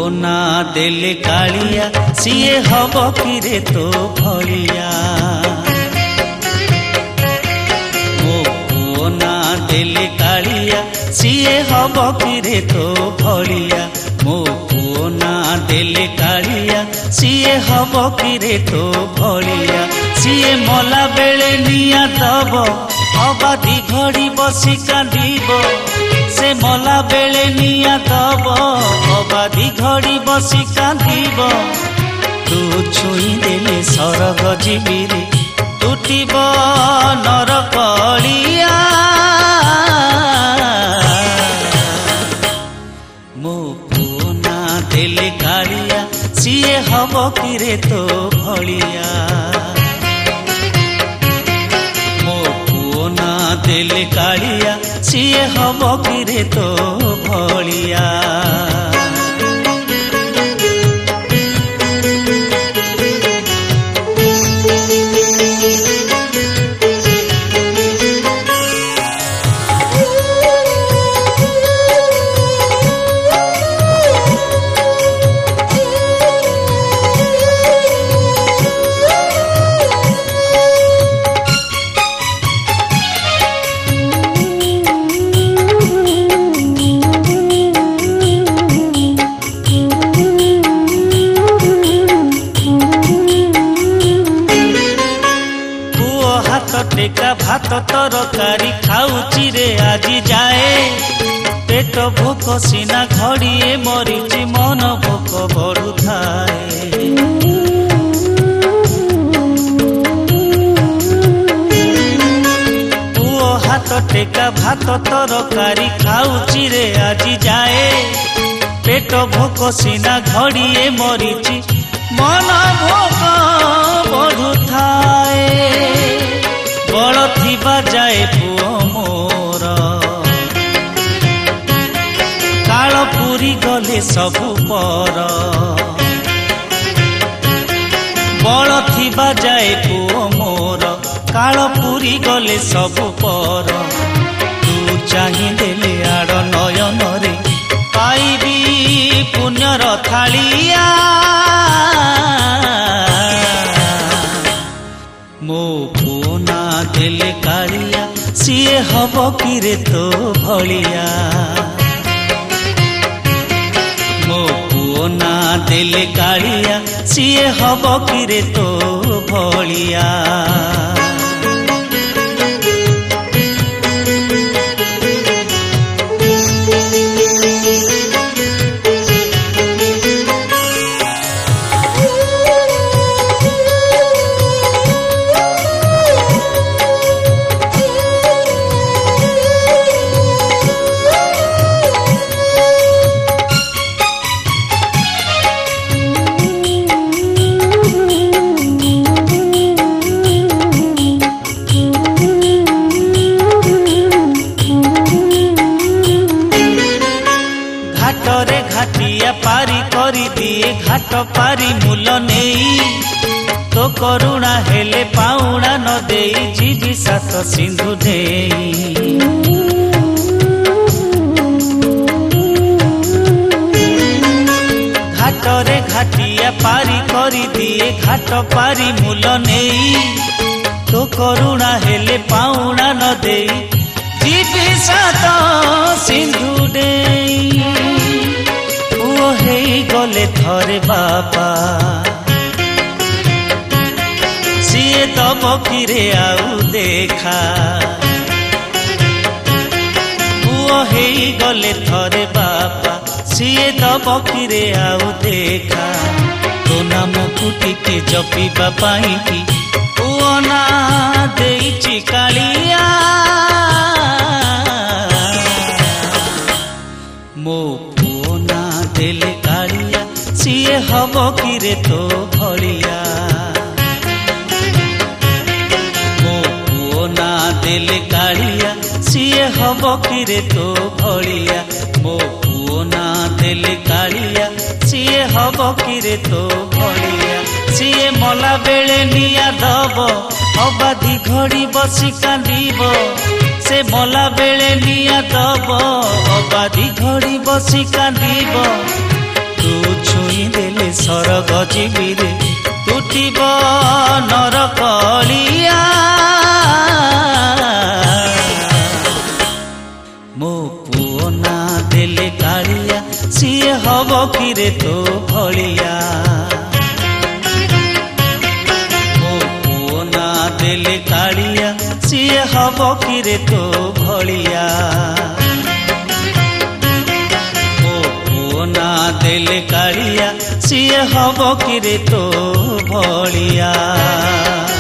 ना देले कालिया सिए हब किरे तो भलिया मो पुओ ना देले कालिया सिए हब किरे तो भलिया मो पुओ ना देले कालिया सिए हब किरे तो भलिया सिए मला बेले निया दब अबाधी घड़ी बसी कांदिब से मला बेले निया दब अबाधी घड़ी बसी कांदिब तू छुई देले सरग जीविरे टूटिब नरकलिया मो पुओ ना देले कालिया सिए हब किरे तो भलिया मो पुओ ना देले कालिया सिए हब किरे तो भलिया टेका भात तरकारी खाऊची रे आजी जाए पेट भोक सीना घड़िए मरीची मन भोक बड़ू थाए पुओ हाथ टेका भात तरकारी खाऊची रे आजी जाए पेट भोक सीना घड़िए मरीची मन भोक बड़ू थाए बड़ थिबा जाए पुओ मोर काल पूरी गले सबु पर बड़ थिबा जाए पुओ मोर काल पूरी गले सबु पर तू चाहि देले आड़ नयन रे पाइबी पुण्यर थालिया मो पुओ ना देले कालिया सिए हब किरे तो भलिया मो पुओ ना देले कालिया सिए हब किरे तो भलिया घाटरे घाटिया पारी करी दिए घाट पारी मूल नहीं तो करुणा हेले पाउणा न देई जीवी सात सिंधु देई घाटरे घाटिया पारी करी दिए घाट पारी मूल नहीं तो करुणा हेले पाउणा न देई जीवी सात सिंधु देई पुओ हेई गले थरे बापा सिए दब किरे आउ देखा पुओ हेई गले थरे बापा सिए दब किरे आउ देखा तो नाम कुटिके जपिबा पाई की पुओ ना देइची कालिया मो पुओ ना देले कालिया सिए हब किरे तो भलिया मो पुओ ना देले कालिया सिए हब किरे तो भलिया मो पुओ ना देले कालिया सिए हब किरे तो भलिया सिए मला बेले निया दब अबाधी घड़ी बसी कांदिब से मला बेले निया दब अबाधी घड़ी बसी कांदिब तू छुई देले सरग जीविरे तुटिब नरकलिया मो पुओ ना देले कालिया सिए हब किरे तो भलिया मो पुओ ना देले कालिया सिए हब किरे तो भलिया मो पुओ ना देले कालिया सिए हब किरे तो भलिया।